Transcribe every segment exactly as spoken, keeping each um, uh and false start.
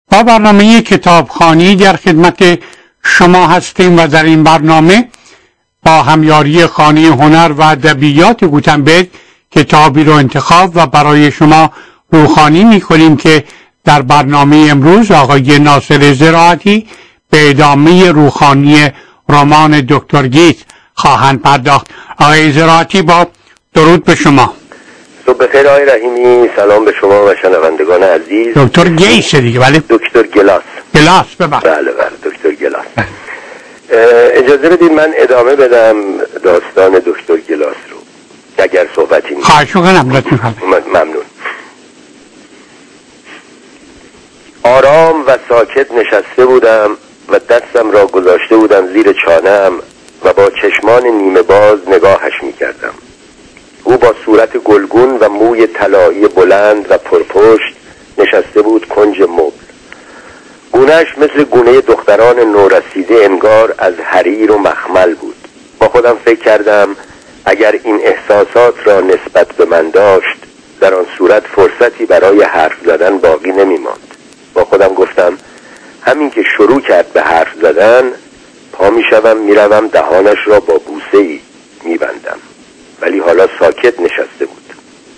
با برنامه کتابخوانی در خدمت شما هستیم و در این برنامه با همیاری خانه هنر و ادبیات گوتنبرگ کتابی رو انتخاب و برای شما روخوانی می‌کنیم که در برنامه امروز آقای ناصر زراعتی به ادامه روخوانی رمان دکتر گیت خواهند پرداخت. آقای زراعتی با درود به شما. صبح بخیر آقای رحیمی، سلام به شما و شنوندگان عزیز. دکتر گیس دیگه ولی دکتر گلاس. گلاس ببخشید. بله بله دکتر گلاس. اجازه بدید من ادامه بدم داستان دکتر گلاس رو اگر صحبتی نیست. خواهش می‌کنم لطفاً. ممنون. آرام و ساکت نشسته بودم و دستم را گذاشته بودم زیر چانه‌ام و با چشمان نیمه باز نگاهش می‌کردم. او با صورت گلگون و موی طلایی بلند و پرپشت نشسته بود کنج مبل. گونه‌اش مثل گونه دختران نورسیده انگار از حریر و مخمل بود. با خودم فکر کردم اگر این احساسات را نسبت به من داشت در آن صورت فرصتی برای حرف زدن باقی نمی‌ماند. با خودم گفتم همین که شروع کرد به حرف زدن پا می‌شوم میروم دهانش را با بوسه‌ای می‌بندم. ولی حالا ساکت نشسته بود.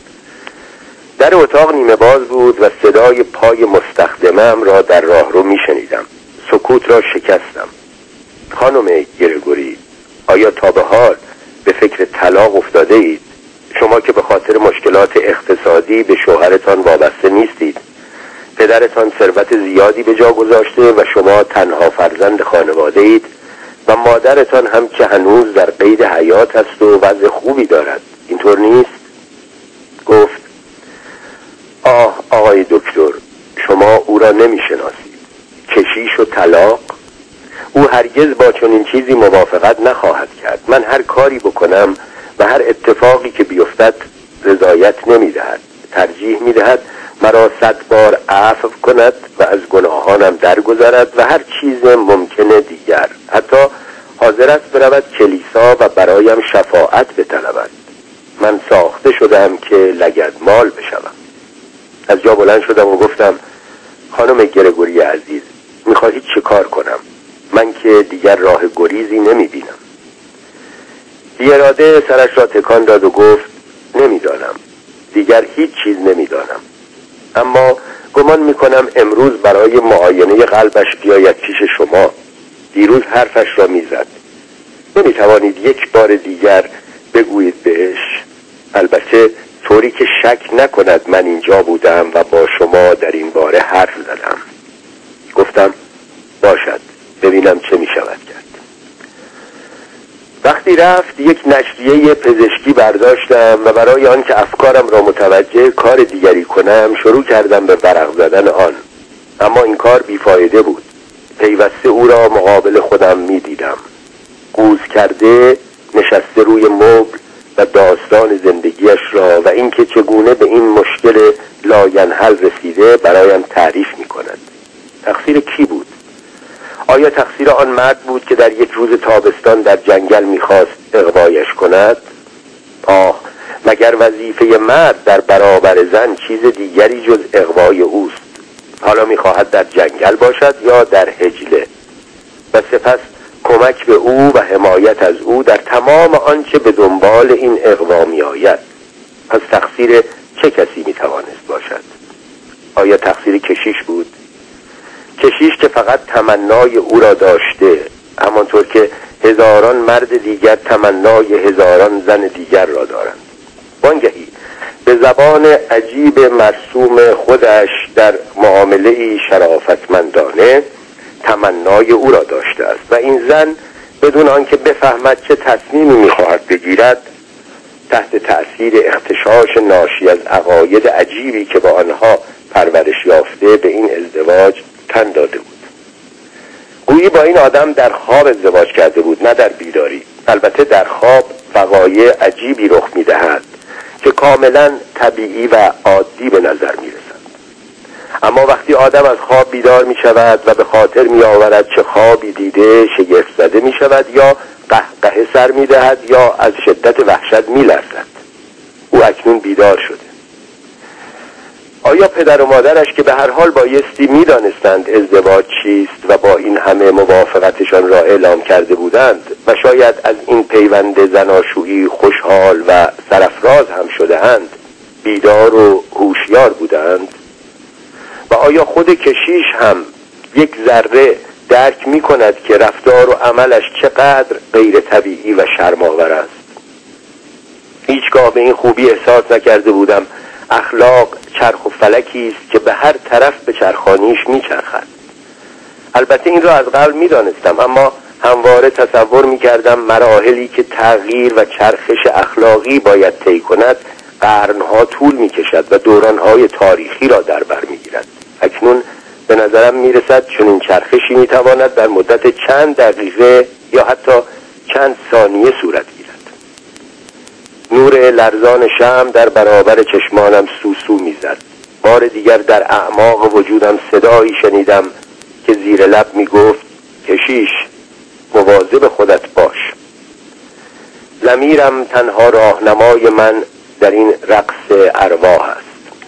در اتاق نیمه باز بود و صدای پای مستخدمم را در راهرو میشنیدم. سکوت را شکستم. خانم گرگوری، آیا تا به حال به فکر طلاق افتاده اید؟ شما که به خاطر مشکلات اقتصادی به شوهرتان وابسته نیستید. پدرتان ثروت زیادی به جا گذاشته و شما تنها فرزند خانواده اید و مادرتان هم که هنوز در قید حیات است و وضع خوبی دارد. اینطور نیست؟ گفت آه آقای دکتر، شما او را نمیشناسید. کشیش و طلاق، او هرگز با چنین چیزی موافقت نخواهد کرد. من هر کاری بکنم و هر اتفاقی که بیفتد رضایت نمیدهد. ترجیح میدهد مرا صد بار عفو کند و از گناهانم درگذرد و هر چیز ممکنه دیگر. حتی حاضر است برود کلیسا و برایم شفاعت بطلبد. من ساخته شدم که لگدمال بشوم. از جا بلند شدم و گفتم خانم گرگوری عزیز، میخواهید چه کار کنم؟ من که دیگر راه گریزی نمیبینم. بی اراده سرش را تکان داد و گفت نمیدانم، دیگر هیچ چیز نمیدانم، اما گمان میکنم امروز برای معاینه قلبش بیاید پیش شما. دیروز حرفش را میزد. نمیتوانید یک بار دیگر بگویید بهش؟ البته طوری که شک نکند من اینجا بودم و با شما در این باره حرف زدم. گفتم باشد، ببینم چه میشود کرد. وقتی رفت یک نشریه پزشکی برداشتم و برای آن که افکارم را متوجه کار دیگری کنم شروع کردم به ورق زدن آن. اما این کار بیفایده بود. پیوسته او را مقابل خودم می دیدم. قوز کرده نشسته روی مبل و داستان زندگیش را و اینکه چگونه به این مشکل لاینحل رسیده برایم تعریف می کند. تقصیر کی بود؟ آیا تقصیر آن مرد بود که در یک روز تابستان در جنگل می‌خواست اغوایش کند؟ آه، مگر وظیفه مرد در برابر زن چیز دیگری جز اغوای اوست؟ حالا می‌خواهد در جنگل باشد یا در حجله و سپس کمک به او و حمایت از او در تمام آنچه به دنبال این اغوا می‌آید. پس تقصیر چه کسی می‌توانست باشد؟ آیا تقصیر کشیش بود؟ کشیش که فقط تمنای او را داشته، همانطور که هزاران مرد دیگر تمنای هزاران زن دیگر را دارند. وانگهی به زبان عجیب مرسوم خودش در معامله‌ای شرافتمندانه تمنای او را داشته است و این زن بدون آنکه بفهمد چه تصمیمی می‌خواهد بگیرد تحت تأثیر اغتشاش ناشی از عقاید عجیبی که با آنها پرورش یافته به این ازدواج تن داده بود. گویی با این آدم در خواب ازدواج کرده بود، نه در بیداری. البته در خواب وقایع عجیبی رخ می‌دهد که کاملا طبیعی و عادی به نظر می‌رسند. اما وقتی آدم از خواب بیدار می‌شود و به خاطر می‌آورد چه خوابی دیده، شگفت زده می‌شود یا قهقه سر می‌دهد یا از شدت وحشت می‌لرزد. او اکنون بیدار شده. آیا پدر و مادرش که به هر حال بایستی میدانستند ازدواج چیست و با این همه موافقتشان را اعلام کرده بودند و شاید از این پیوند زناشویی خوشحال و سرافراز هم شده‌اند، بیدار و هوشیار بودند؟ و آیا خود کشیش هم یک ذره درک می کند که رفتار و عملش چقدر غیر طبیعی و شرم‌آور است؟ هیچگاه به این خوبی احساس نکرده بودم اخلاق چرخ و فلکی است که به هر طرف به چرخانیش میچرخد. البته این را از قبل میدانستم، اما همواره تصور میکردم مراحلی که تغییر و چرخش اخلاقی باید طی کند قرنها طول میکشد و دورانهای تاریخی را در بر میگیرد. اکنون به نظرم میرسد چنین چرخشی میتواند در مدت چند دقیقه یا حتی چند ثانیه صورت گیرد. نور لرزان شمع در برابر چشمانم سوسو میزد. بار دیگر در اعماق وجودم صدایی شنیدم که زیر لب میگفت کشیش، مواظب خودت باش. ضمیرم تنها راهنمای من در این رقص ارواح است.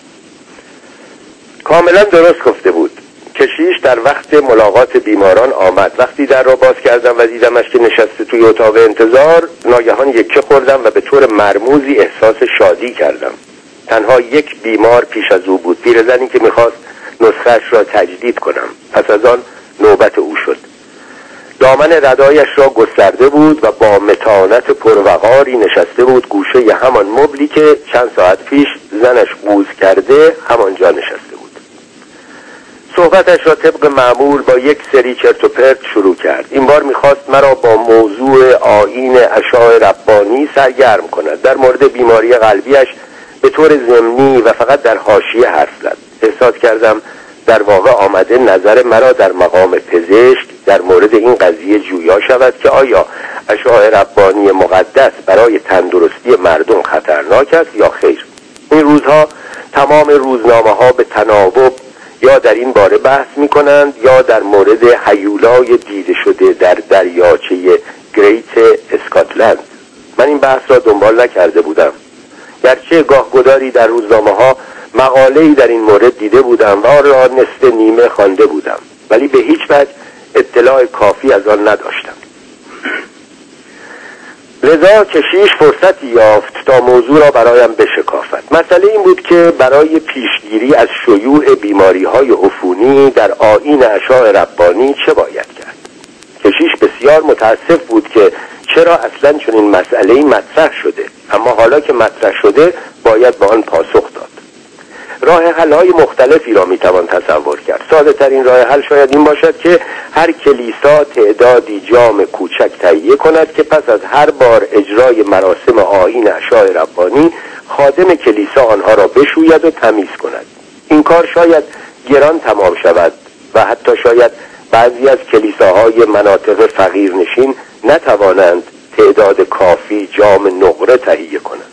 کاملا درست گفته بود. کشیش در وقت ملاقات بیماران آمد. وقتی در را باز کردم و دیدمش که نشسته توی اتاق انتظار، ناگهان یکه خوردم و به طور مرموزی احساس شادی کردم. تنها یک بیمار پیش از او بود، پیرزنی که میخواست نسخه‌اش را تجدید کنم. پس از آن نوبت او شد. دامن ردایش را گسترده بود و با متانت پروقاری نشسته بود گوشه همان مبلی که چند ساعت پیش زنش قوز کرده همانجا نشسته بود. صحبتش را طبق معمول با یک سری چرت و پرت شروع کرد. این بار میخواست مرا با موضوع آیین عشای ربانی سرگرم کند. در مورد بیماری قلبیش به طور ضمنی و فقط در حاشیه حرف زد. احساس کردم در واقع آمده نظر مرا در مقام پزشک در مورد این قضیه جویا شود که آیا عشای ربانی مقدس برای تندرستی مردم خطرناک است یا خیر. این روزها تمام روزنامه ها به تناوب یا در این باره بحث می کنند یا در مورد هیولای دیده شده در دریاچه گریت اسکاتلند. من این بحث را دنبال نکرده بودم، گرچه گاه گداری در روزنامه ها مقاله‌ای در این مورد دیده بودم و آن را نصف نیمه خوانده بودم، ولی به هیچ وجه اطلاع کافی از آن نداشتم. لذا کشیش فرصتی یافت تا موضوع را برایم بشکافد. مسئله این بود که برای پیشگیری از شیوع بیماری‌های عفونی در آیین عشای ربانی چه باید کرد. کشیش بسیار متاسف بود که چرا اصلاً چنین مسئله‌ای مطرح شده، اما حالا که مطرح شده باید به آن پاسخ داد. راه حل‌های مختلفی را میتوان تصور کرد. ساده ترین راه حل شاید این باشد که هر کلیسا تعدادی جام کوچک تهیه کند که پس از هر بار اجرای مراسم آیین عشای ربانی خادم کلیسا آنها را بشوید و تمیز کند. این کار شاید گران تمام شود و حتی شاید بعضی از کلیساهای مناطق فقیرنشین نتوانند تعداد کافی جام نقره تهیه کنند.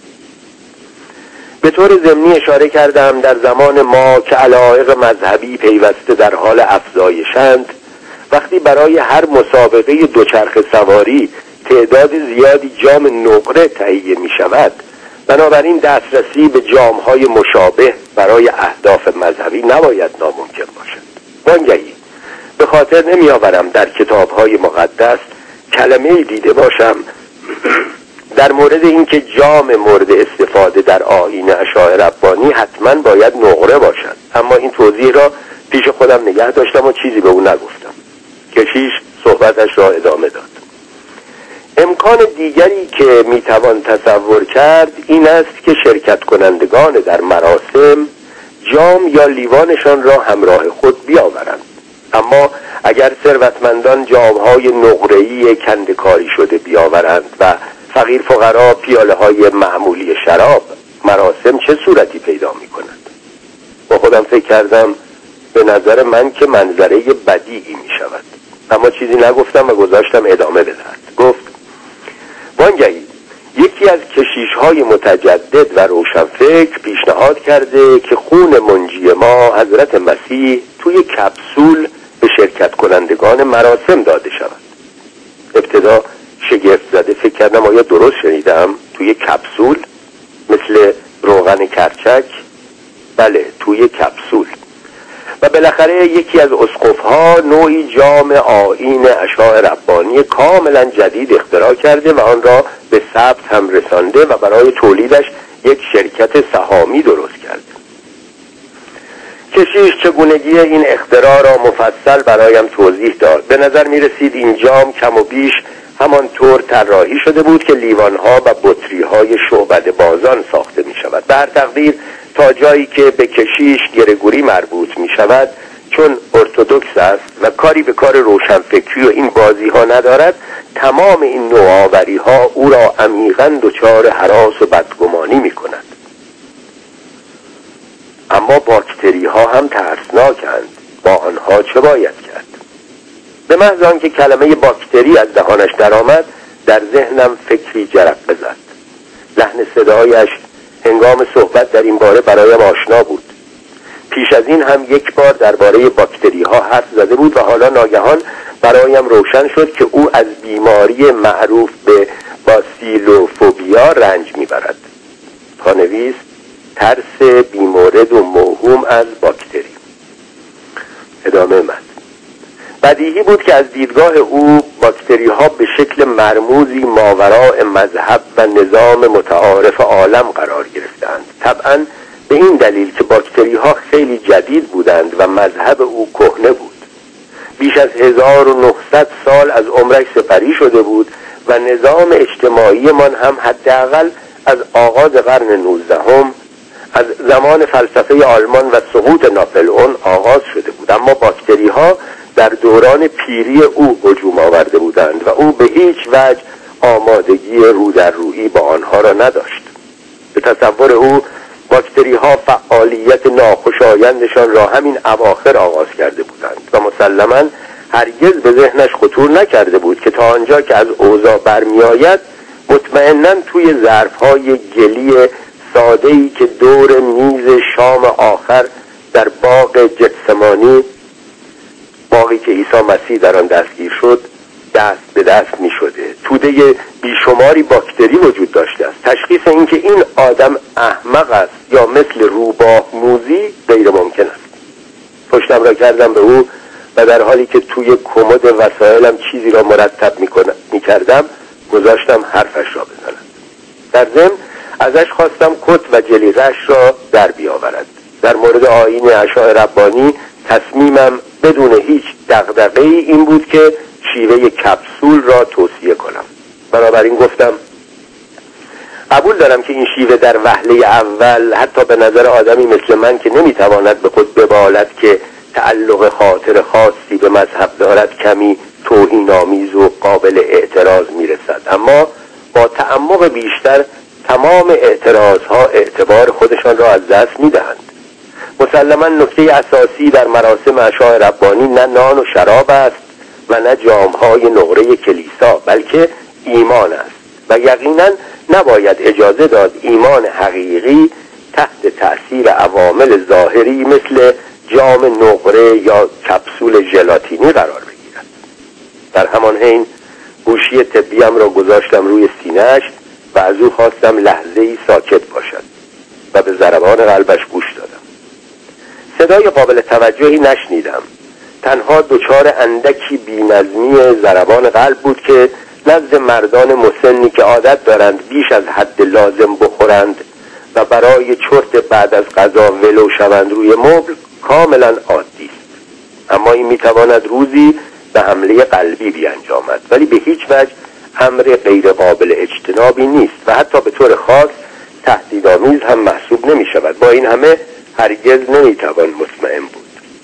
به طور ضمنی اشاره کردم در زمان ما که علایق مذهبی پیوسته در حال افزایشند، وقتی برای هر مسابقه دوچرخه سواری تعداد زیادی جام نقره تهیه می شود، بنابراین دسترسی به جامهای مشابه برای اهداف مذهبی نباید ناممکن باشد. وانگهی به خاطر نمی آورم در کتابهای مقدس کلمه‌ای دیده باشم در مورد اینکه جام مورد استفاده در آیین عشای ربانی حتما باید نقره باشد، اما این توضیح را پیش خودم نگه داشتم و چیزی به او نگفتم. کشیش صحبتش را ادامه داد. امکان دیگری که میتوان تصور کرد این است که شرکت کنندگان در مراسم جام یا لیوانشان را همراه خود بیاورند، اما اگر ثروتمندان جامهای نقره‌ای کنده‌کاری شده بیاورند و فقیر فقرا پیاله های معمولی شراب، مراسم چه صورتی پیدا می کند؟ با خودم فکر کردم به نظر من که منظره بدیعی می شود، اما چیزی نگفتم و گذاشتم ادامه بدهد. گفت وانگهی یکی از کشیش های متجدد و روشنفکر پیشنهاد کرده که خون منجی ما حضرت مسیح توی کپسول به شرکت کنندگان مراسم داده شود. ابتدا شگفت زده فکر کردم آیا درست شنیدم؟ توی کپسول مثل روغن کرچک؟ بله، توی کپسول. و بالاخره یکی از اسقف‌ها نوعی جام آیین عشاء ربانی کاملا جدید اختراع کرده و آن را به ثبت هم رسانده و برای تولیدش یک شرکت سهامی درست کرده. کشیش چگونگی این اختراع را مفصل برایم توضیح داد. به نظر می رسید این جام کم و بیش همانطور طراحی شده بود که لیوان‌ها و بطری‌های شعبده بازان ساخته می شود. به هر تقدیر تا جایی که به کشیش گرگوری مربوط می شود، چون ارتدوکس است و کاری به کار روشنفکری و این بازی ها ندارد، تمام این نوآوری ها او را عمیقاً دچار هراس و بدگمانی می کند. اما باکتری ها هم ترسناکند، با آنها چه باید کرد؟ به محض آنکه کلمه باکتری از دهانش درآمد، در ذهنم فکری جرقه زد. لحن صدایش هنگام صحبت در این باره برایم آشنا بود. پیش از این هم یک بار درباره باکتری ها حرف زده بود و حالا ناگهان برایم روشن شد که او از بیماری معروف به باسیلوفوبیا رنج میبرد. پانویس: ترس بیمورد و موهوم از باکتری. ادامه متن. بدیهی بود که از دیدگاه او باکتری ها به شکل مرموزی ماوراء مذهب و نظام متعارف عالم قرار گرفتند. طبعا به این دلیل که باکتری ها خیلی جدید بودند و مذهب او کهنه بود. بیش از هزار و نهصد سال از عمرش سپری شده بود و نظام اجتماعی من هم حداقل از آغاز قرن نوزدهم، از زمان فلسفه آلمان و سقوط ناپلئون آغاز شده بود. اما باکتری ها در دوران پیری او هجوم آورده بودند و او به هیچ وجه آمادگی رو در رویی با آنها را نداشت. به تصور او باکتری ها فعالیت ناخوشایندشان را همین اواخر آغاز کرده بودند و مسلماً هرگز به ذهنش خطور نکرده بود که تا آنجا که از اوضاع برمی آید مطمئناً توی ظرف‌های گلی ساده‌ای که دور میز شام آخر در باغ گتسمانی، باقی که عیسی مسیح در آن دستگیر شد، دست به دست می شده. توده بیشماری باکتری وجود داشته است. تشخیص این که این آدم احمق است یا مثل روباه موزی غیر ممکن است. پشتم را کردم به او و در حالی که توی کمد وسایلم چیزی را مرتب می کردم گذاشتم حرفش را بزند. در ضمن ازش خواستم کت و جلیقه‌اش را در بیاورد. در مورد آیین عشاء ربانی تصمیمم بدون هیچ دغدغه‌ای این بود که شیوه کپسول را توصیه کنم. بنابراین گفتم قبول دارم که این شیوه در وهله اول حتی به نظر آدمی مثل من که نمیتواند به خود ببالد که تعلق خاطر خاصی به مذهب دارد کمی توهین‌آمیز و قابل اعتراض میرسد، اما با تعمق بیشتر تمام اعتراضها اعتبار خودشان را از دست میدهند. مسلماً نکته اساسی در مراسم عشاء ربانی نه نان و شراب است و نه جامهای نقره کلیسا، بلکه ایمان است و یقیناً نباید اجازه داد ایمان حقیقی تحت تأثیر عوامل ظاهری مثل جام نقره یا کپسول ژلاتینی قرار بگیرد. در همان حین گوشی طبیم را گذاشتم روی سینه‌اش و از او خواستم لحظه‌ای ساکت باشد و به ضربان قلبش گوش دادم. صدای قابل توجهی نشنیدم، تنها دچار اندکی بی‌نظمی ضربان قلب بود که نزد مردان مسنی که عادت دارند بیش از حد لازم بخورند و برای چرت بعد از غذا ولو شوند روی مبل کاملا عادی است. اما این میتواند روزی به حمله قلبی بیانجامد، ولی به هیچ وجه امر غیر قابل اجتنابی نیست و حتی به طور خاص تهدیدآمیز هم محسوب نمی شود. با این همه هرگز نمیتوان مطمئن بود.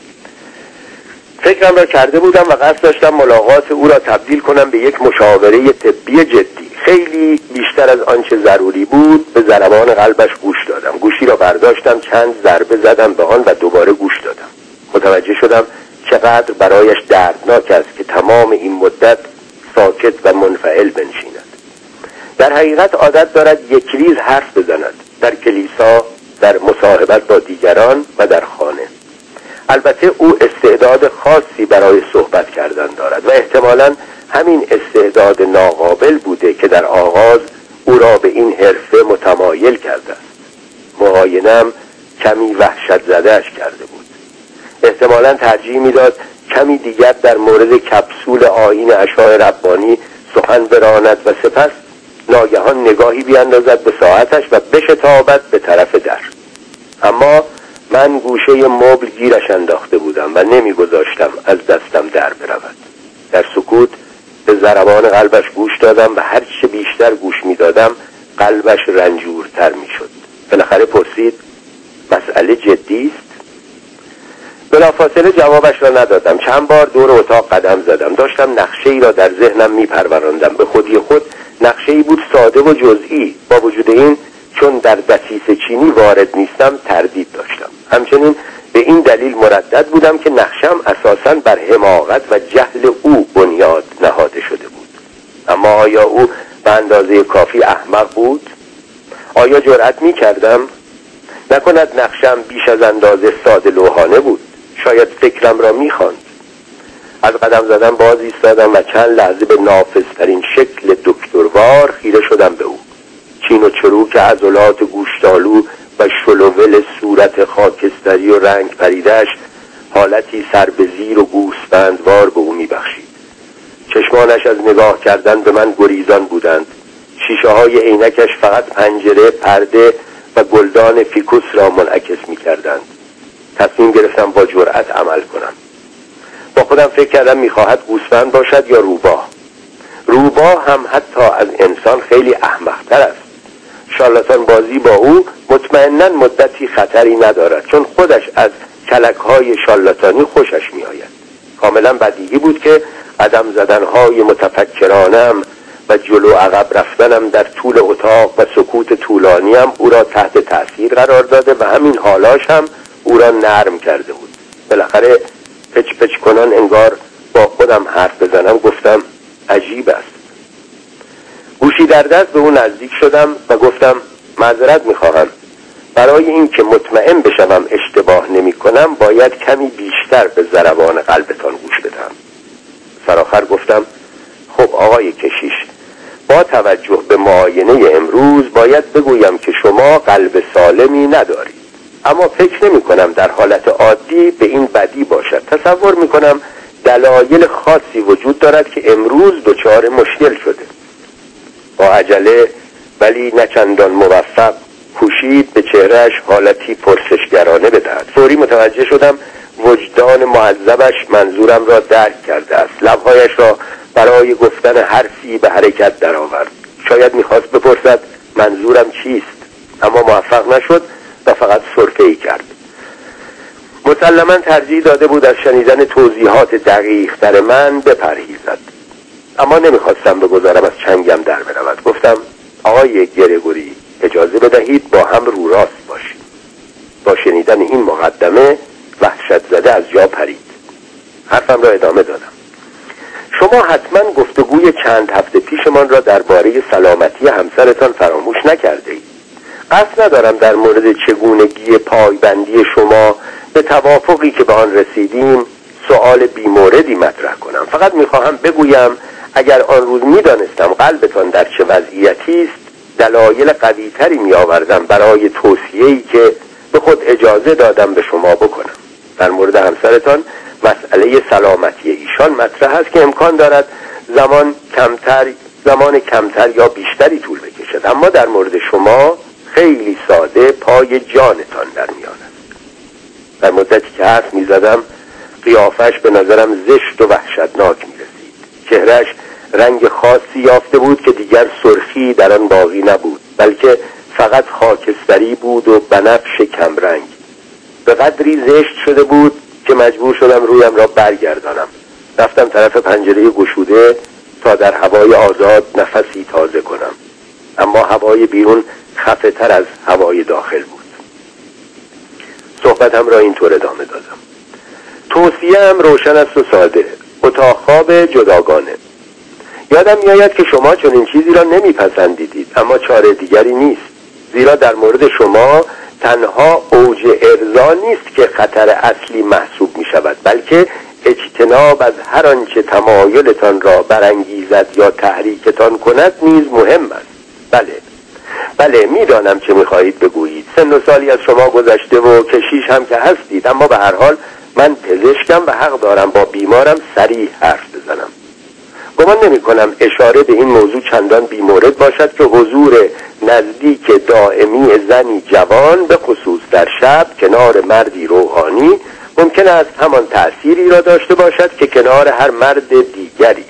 فکرم را کرده بودم و قصد داشتم ملاقات او را تبدیل کنم به یک مشاوره طبی جدی. خیلی بیشتر از آنچه ضروری بود به ضربان قلبش گوش دادم. گوشی را برداشتم، چند ضربه زدم به آن و دوباره گوش دادم. متوجه شدم چقدر برایش دردناک است که تمام این مدت ساکت و منفعل بنشیند. در حقیقت عادت دارد یک ریز حرف بزند، در کلیسا، در مصاحبت با دیگران و در خانه. البته او استعداد خاصی برای صحبت کردن دارد و احتمالاً همین استعداد ناقابل بوده که در آغاز او را به این حرفه متمایل کرده است. معاینه‌ام کمی وحشت زدهش کرده بود. احتمالاً ترجیح میداد کمی دیگر در مورد کپسول آیین اشعار ربانی سخن براند و سپس ناگهان نگاهی بیاندازد به ساعتش و بشتابد به طرف در. اما من گوشه مبل گیرش انداخته بودم و نمیگذاشتم از دستم در برود. در سکوت به ضربان قلبش گوش دادم و هر چه بیشتر گوش میدادم قلبش رنجورتر میشد. بالاخره پرسید: مسئله جدی است؟ بلافاصله جوابش را ندادم. چند بار دور اتاق قدم زدم. داشتم نقشه‌ای را در ذهنم میپروراندم. به خودی خود نقشه‌ای بود ساده و جزئی. با وجود این چون در دسیسه چینی وارد نیستم تردید داشتم. همچنین به این دلیل مردد بودم که نقشم اساساً بر حماقت و جهل او بنیاد نهاده شده بود. اما آیا او به اندازه کافی احمق بود؟ آیا جرأت می‌کردم؟ نکند نقشم بیش از اندازه ساده لوحانه بود. شاید فکرم را می‌خواند. از قدم زدن باز ایستادم و چند لحظه به نافذترین شکل دکتروار خیره شدم به او. چین و چروک عضلات گوشتالو و شلوول صورت خاکستری و رنگ پریده‌اش حالتی سر به زیر و گوسفندوار به او می‌بخشید. چشمانش از نگاه کردن به من گریزان بودند. شیشه‌های عینکش فقط پنجره، پرده و گلدان فیکوس را منعکس می‌کردند. تصمیم گرفتم با جرأت عمل کنم. با خودم فکر کردم می‌خواهد گوسفند باشد یا روباه. روباه هم حتی از انسان خیلی احمق‌تر است. شارلاتان بازی با او مطمئناً مدتی خطری ندارد، چون خودش از کلک‌های شارلاتانی خوشش می‌آید. کاملاً بدیهی بود که قدم زدن‌های متفکرانم و جلو عقب رفتنم در طول اتاق و سکوت طولانیم او را تحت تأثیر قرار داده و همین حالاش هم او را نرم کرده بود. بالاخره پچ پچ کنان انگار با خودم حرف بزنم گفتم: عجیب است. گوشی در دست به او نزدیک شدم و گفتم: معذرت میخواهم. برای این که مطمئن بشم اشتباه نمی کنم باید کمی بیشتر به ضربان قلبتان گوش بدم. سرآخر گفتم: خب آقای کشیش، با توجه به معاینه امروز باید بگویم که شما قلب سالمی ندارید. اما فکر نمی کنم در حالت عادی به این بدی باشد. تصور می کنم دلایل خاصی وجود دارد که امروز دچار مشکل شده. با عجله ولی نه چندان موفق کوشید به چهرهش حالتی پرسشگرانه بدهد. فوری متوجه شدم وجدان معذبش منظورم را درک کرده است. لبهایش را برای گفتن حرفی به حرکت درآورد. شاید می‌خواست بپرسد منظورم چیست، اما موفق نشد و فقط سرفه‌ای کرد. مسلماً ترجیح داده بود از شنیدن توضیحات دقیق تر من بپرهیزد. اما نمیخواستم بگذارم از چنگم در برود. گفتم: آقای گرگوری، اجازه بدهید با هم رو راست باشیم. با شنیدن این مقدمه وحشت زده از جا پرید. حرفم را ادامه دادم: شما حتما گفتگوی چند هفته پیشمان را درباره سلامتی همسرتان فراموش نکرده اید. قصد ندارم در مورد چگونگی پایبندی شما به توافقی که به آن رسیدیم سؤال بی‌موردی مطرح کنم. فقط میخواهم بگویم اگر آن روز میدانستم قلبتان در چه وضعیتی است دلایل قوی‌تری میآوردم برای توصیه‌ای که به خود اجازه دادم به شما بکنم. در مورد همسرتان مسئله سلامتی ایشان مطرح است که امکان دارد زمان کمتر زمان کمتر یا بیشتری طول بکشد، اما در مورد شما خیلی ساده پای جانتان در میان است. در مدتی که حرف می‌زدم قیافش به نظرم زشت و وحشتناک می‌رسید. چهرهش رنگ خاصی یافته بود که دیگر سرخی در آن باقی نبود، بلکه فقط خاکستری بود و بنفش کمرنگ. به قدری زشت شده بود که مجبور شدم رویم را برگردانم. رفتم طرف پنجره گشوده تا در هوای آزاد نفسی تازه کنم، اما هوای بیرون خفه تر از هوای داخل بود. صحبتم را اینطور ادامه دادم: توصیه‌ام روشن است و ساده. اتاق خواب جداگانه. یادم میآید که شما چنین چیزی را نمیپسندیدید، اما چاره دیگری نیست. زیرا در مورد شما تنها اوج ارضا نیست که خطر اصلی محسوب می شود، بلکه اجتناب از هر آنچه تمایلتان را برانگیزد یا تحریکتان کند نیز مهم است. بله، بله میدانم چه میخواهید بگویید، سن و سالی از شما گذشته و کشیش هم که هستید، اما به هر حال من پزشکم و حق دارم با بیمارم صریح حرف بزنم. گمان نمی کنم اشاره به این موضوع چندان بیمورد باشد که حضور نزدیک دائمی زنی جوان به خصوص در شب کنار مردی روحانی ممکن است همان تأثیری را داشته باشد که کنار هر مرد دیگری.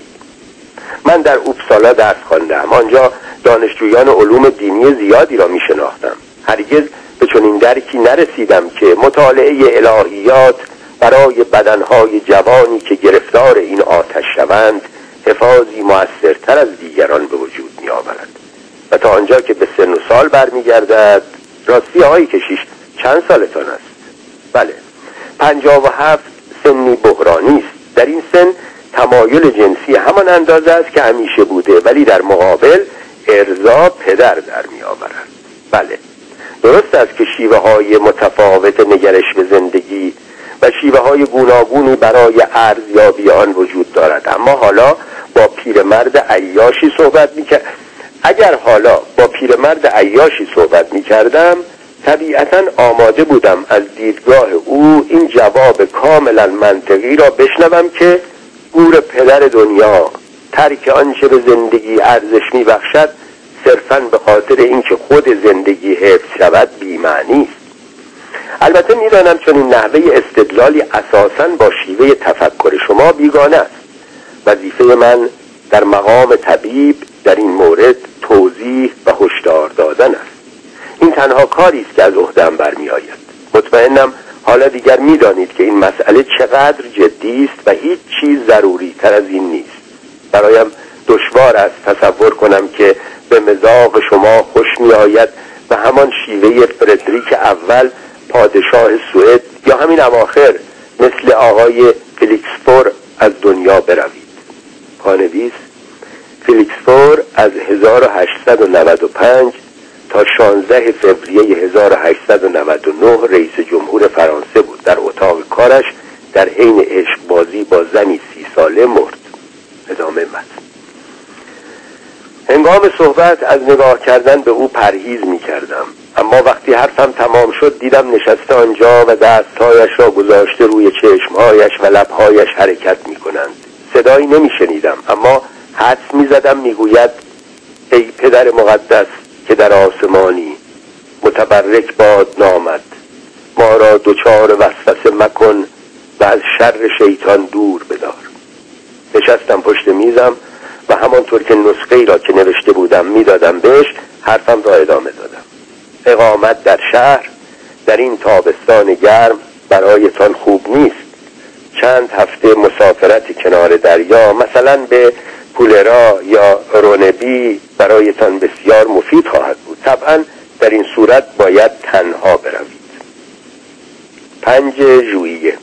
من در اوپسالا درس خواندم، آنجا دانشجویان علوم دینی زیادی را می شناختم. هرگز به چنین درکی نرسیدم که مطالعه الهیات برای بدنهای جوانی که گرفتار این آتش شوند حفاظی مؤثرتر از دیگران به وجود می آورد. و تا آنجا که به سن و سال برمیگردد، راستی آقای کشیش چند سالتان است؟ بله، پنجاه و هفت سنی بحرانی است. در این سن تمایل جنسی همان اندازه است که همیشه بوده، ولی در مقابل ارضا پدر در می آورد. بله، درست است که شیوه های متفاوت نگرش به زندگی و شیوه های گوناگونی برای ارزیابی آن وجود دارد، اما حالا با پیرمرد عیاشی صحبت می کرد. اگر حالا با پیرمرد عیاشی صحبت می کردم، طبیعتاً آماده بودم از دیدگاه او این جواب کاملا منطقی را بشنوم که گور پدر دنیا، ترک آنچه به زندگی ارزش می بخشد صرفاً به خاطر اینکه خود زندگی حفظ شود بی‌معنی است. البته میدانم چون این نحوه استدلالی اساساً با شیوه تفکر شما بیگانه است. وظیفه من در مقام طبیب در این مورد توضیح و هشدار دادن است. این تنها کاری است که از عهده‌ام برمی آید. مطمئنم حالا دیگر میدانید که این مسئله چقدر جدی است و هیچ چیز ضروری تر از این نیست. برایم دشوار است تصور کنم که به مذاق شما خوش می آید و همان شیوه فردریک اول پادشاه سوئد یا همین اواخر مثل آقای فلیکس فور از دنیا بروید. پانویس: فلیکس فور از هزار و هشتصد و نود و پنج تا شانزده فوریه هزار و هشتصد و نود و نه رئیس جمهور فرانسه بود. در اتاق کارش در حین عشق بازی با زنی سی ساله مرد. ادامه متن. هنگام صحبت از نگاه کردن به او پرهیز می کردم، اما وقتی حرفم تمام شد دیدم نشسته آنجا و دستهایش را گذاشته روی چشمهایش و لبهایش حرکت می کنند. صدایی نمی شنیدم، اما حدس می زدم می گوید ای پدر مقدس که در آسمانی، متبرک باد نامت، ما را دچار وسوسه مکن و از شر شیطان دور بدار. نشستم پشت میزم و همانطور که نسخه‌ای را که نوشته بودم میدادم بهش، حرفم را ادامه دادم. اقامت در شهر در این تابستان گرم برایتان خوب نیست. چند هفته مسافرت کنار دریا، مثلا به پولرا یا رونبی، برایتان بسیار مفید خواهد بود. طبعا در این صورت باید تنها بروید. پنج ژوئیه.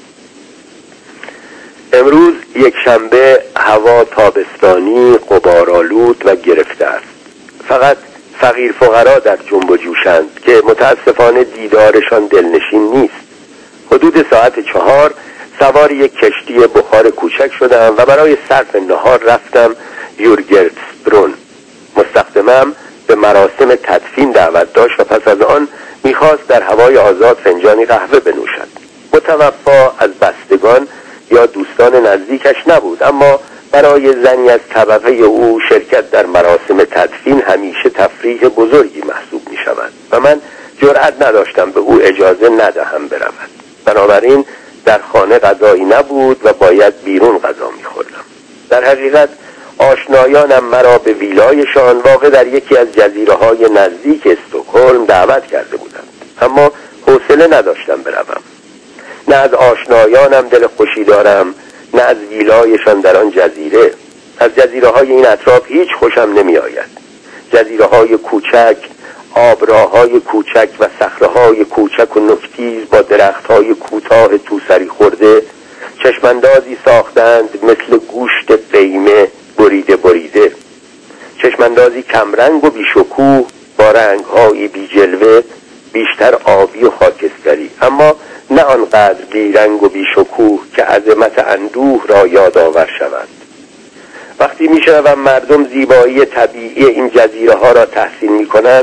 امروز یک شنبه، هوا تابستانی، غبارآلود و گرفته است. فقط فقیر فقرا در جنب و جوشند که متاسفانه دیدارشان دلنشین نیست. حدود ساعت چهار سوار یک کشتی بخار کوچک شدم و برای صرف نهار رفتم یورگرتسبرون. مستخدمم به مراسم تدفین دعوت داشت و پس از آن میخواست در هوای آزاد فنجانی قهوه بنوشد. متوفا از بستگان یا دوستان نزدیکش نبود، اما برای زنی از طبقه او شرکت در مراسم تدفین همیشه تفریح بزرگی محسوب می شود و من جرأت نداشتم به او اجازه ندهم برود. بنابراین در خانه غذایی نبود و باید بیرون غذا می خوردم. در حقیقت آشنایانم مرا به ویلایشان واقع در یکی از جزیره های نزدیک استکهلم دعوت کرده بودند، اما حوصله نداشتم بروم. نه از آشنایانم دل خوشی دارم، نه از ویلایشان در آن جزیره. از جزیره های این اطراف هیچ خوشم نمی آید. جزیره های کوچک، آبراهای کوچک و صخره‌های کوچک و نکتیز با درخت‌های کوتاه توسری خورده چشماندازی ساختند مثل گوشت قیمه بریده بریده. چشماندازی کمرنگ و بیشکوه با رنگ‌های بیجلوه، بیشتر آبی و خاکستری، اما نه آنقدر بیرنگ و بیشکوه که عظمت اندوه را یادآور شود. وقتی میشنوم مردم زیبایی طبیعی این جزیره ها را تحسین می کنند،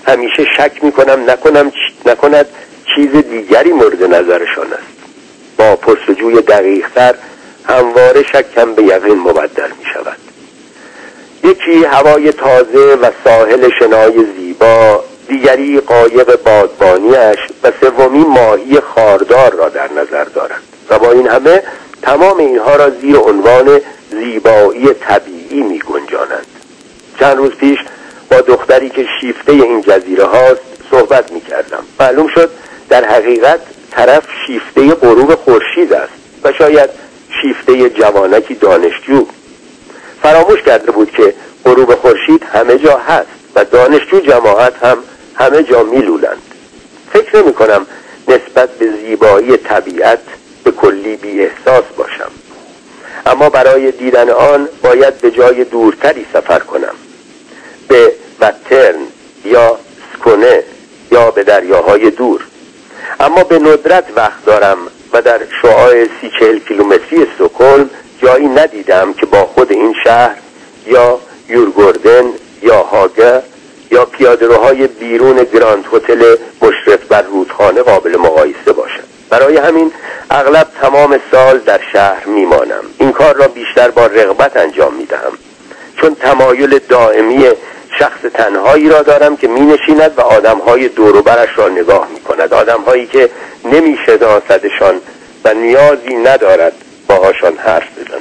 همیشه شک میکنم نکنم نکند چیز دیگری مورد نظرشان است. با پرسجوی دقیق‌تر همواره شکم به یقین مبدل می شود. یکی هوای تازه و ساحل شنای زیبا، دیگری قایق بادبانیش و سومی ماهی خاردار را در نظر دارند و با این همه تمام اینها را زیر عنوان زیبایی طبیعی می گنجانند. چند روز پیش با دختری که شیفته این جزیره هاست صحبت می کردم. معلوم شد در حقیقت طرف شیفته غروب خورشید است و شاید شیفته جوانکی دانشجو. فراموش کرده بود که غروب خورشید همه جا هست و دانشجو جماعت هم همه جا میلولند. فکر نمی کنم نسبت به زیبایی طبیعت به کلی بی احساس باشم، اما برای دیدن آن باید به جای دورتری سفر کنم، به وترن یا سکونه یا به دریاهای دور. اما به ندرت وقت دارم و در شعاع سی چهل کیلومتری استکهلم جایی ندیدم که با خود این شهر یا یورگوردن یا هاگه یا پیاده‌روهای بیرون گراند هتل مشرف بر رودخانه قابل مقایسه باشد. برای همین اغلب تمام سال در شهر میمانم. این کار را بیشتر با رغبت انجام میدهم، چون تمایل دائمی شخص تنهایی را دارم که می نشیند و آدمهای دور و برش را نگاه می کند، آدمهایی که نمی شناسدشان و نیازی ندارد باهاشان حرف بزند.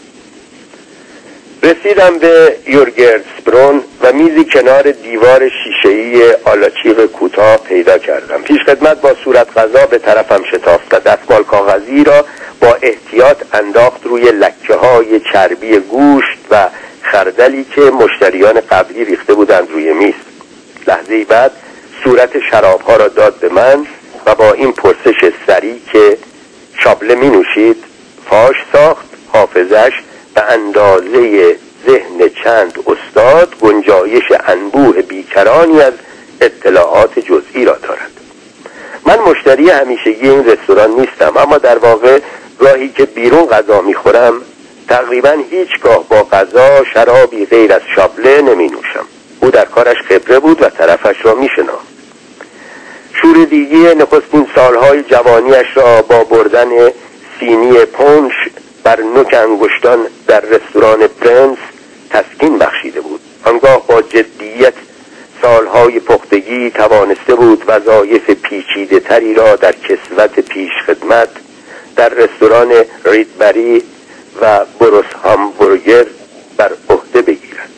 رسیدم به یورگردسبرون و میزی کنار دیوار شیشه‌ای آلاچیق کوتاه پیدا کردم. پیش خدمت با صورت غذا به طرفم شتافت و دستمال کاغذی را با احتیاط انداخت روی لکه های چربی گوشت و خردلی که مشتریان قبلی ریخته بودند روی میز. لحظه‌ای بعد صورت شراب‌ها را داد به من و با این پرسش سریع که شابله می نوشید فاش ساخت حافظش به اندازه ذهن چند استاد گنجایش انبوه بیکرانی از اطلاعات جزئی را دارد. من مشتری همیشگی این رستوران نیستم، اما در واقع راهی که بیرون غذا میخورم تقریبا هیچگاه با غذا شرابی غیر از شابله نمی نوشم. او در کارش خبره بود و طرفش را می شناخت. شوره‌دیگی نخستین سالهای جوانیش را با بردن سینی پونش بر نوک انگشتان در رستوران پرنس تسکین بخشیده بود. آنگاه با جدیت سالهای پختگی توانسته بود وظایف پیچیده تری را در کسوت پیش خدمت در رستوران ریدبری و بروس هامبورگر بر عهده بگیرد.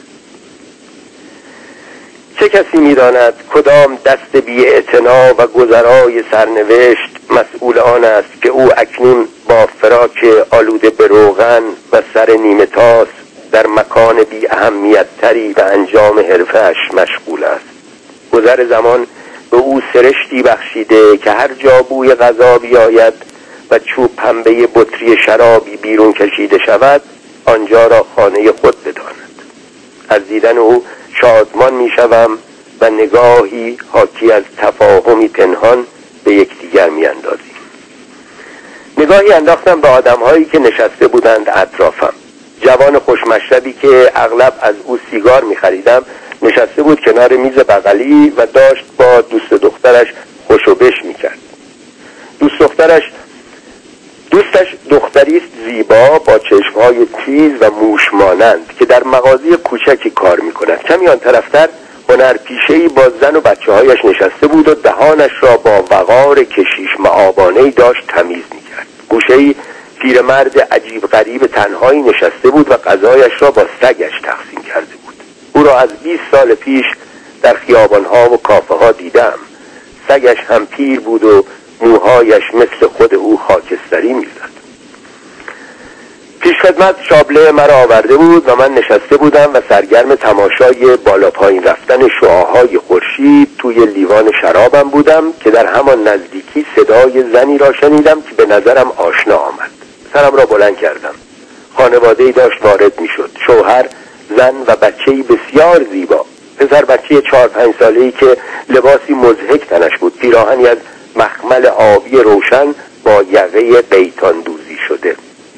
چه کسی می‌داند کدام دست بی‌اعتنا و گذرای سرنوشت مسئول آن است که او اکنون با فراک آلوده به روغن و سر نیمه تاس در مکان بی اهمیت تری و انجام حرفش مشغول است. گذر زمان به او سرشتی بخشیده که هر جا بوی غذا بیاید و چوب پنبه بطری شرابی بیرون کشیده شود آنجا را خانه خود بداند. از دیدن او شادمان می شوم و نگاهی حاکی از تفاهمی پنهان به یکدیگر می اندازیم. نگاهی انداختم به آدم‌هایی که نشسته بودند اطرافم. جوان خوشمشربی که اغلب از او سیگار می خریدم نشسته بود کنار میز بغلی و داشت با دوست دخترش خوشوبش می کرد. دوست دخترش دوستش دختری است زیبا با چشمهای تیز و موش مانند که در مغازه کوچکی کار می کند. کمی آن طرفتر هنرپیشه‌ای با زن و بچه هایش نشسته بود و دهانش را با وقار کشیش معابانه‌ای داشت تمیز می کرد. گوشه‌ای پیرمرد عجیب غریب تنهایی نشسته بود و غذایش را با سگش تقسیم کرده بود. او را از بیست سال پیش در خیابان‌ها و کافه‌ها دیدم. سگش هم پیر بود و موهایش مثل خود او خاکستری می‌زد. پیش خدمت شابله مرا آورده بود و من نشسته بودم و سرگرم تماشای بالا پایین رفتن شعاعهای خورشید توی لیوان شرابم بودم که در همان نزدیکی صدای زنی را شنیدم که به نظرم آشنا آمد. سرم را بلند کردم. خانواده‌ای داشت وارد می‌شد. شوهر، زن و بچه‌ای بسیار زیبا. پسر بچه چهار پنج ساله‌ای که لباسی مضحک تنش بود، پیراهنی از مخمل آبی روشن با یقه قیتان دوزی شده.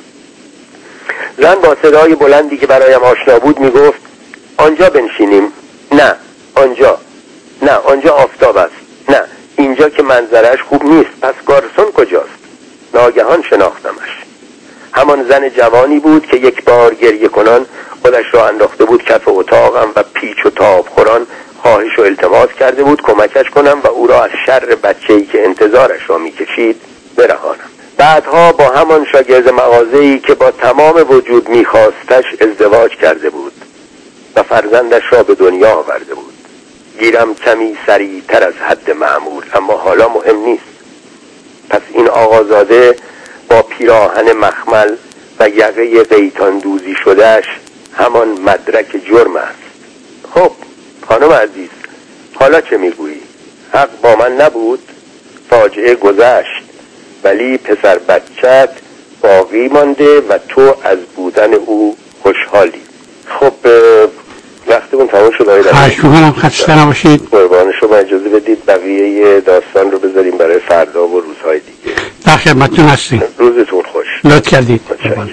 زن با صدای بلندی که برایم آشنا بود میگفت آنجا بنشینیم. نه، آنجا. نه آنجا آفتاب است. نه اینجا که منظرش خوب نیست. پس گارسون کجاست؟ ناگهان شناختمش. همان زن جوانی بود که یک بار گریه کنان خودش را انداخته بود کف اتاقم و پیچ و تاب خوران خواهش و التماس کرده بود کمکش کنم و او را از شر بچه‌ای که انتظارش را میکشید برهانم. بعدها با همان شاگرد مغازه‌ای که با تمام وجود میخواستش ازدواج کرده بود و فرزندش را به دنیا آورده بود. گیرم کمی سریعتر از حد معمول، اما حالا مهم نیست. پس این آقازاده با پیراهن مخمل و یقه قیتان دوزی شدهش همان مدرک جرم است. خب خانم عزیز، حالا چه میگویی؟ حق با من نبود؟ فاجعه گذشت، ولی پسر بچت باقی مانده و تو از بودن او خوشحالی. خب وقتمون تمام شد. خواهش می‌کنم خسته نباشید. قربان شما. اجازه بدید بقیه داستان رو بذاریم برای فردا و روزهای دیگه. در خدمتتون هستیم. روزتون خوش. لطف کردید.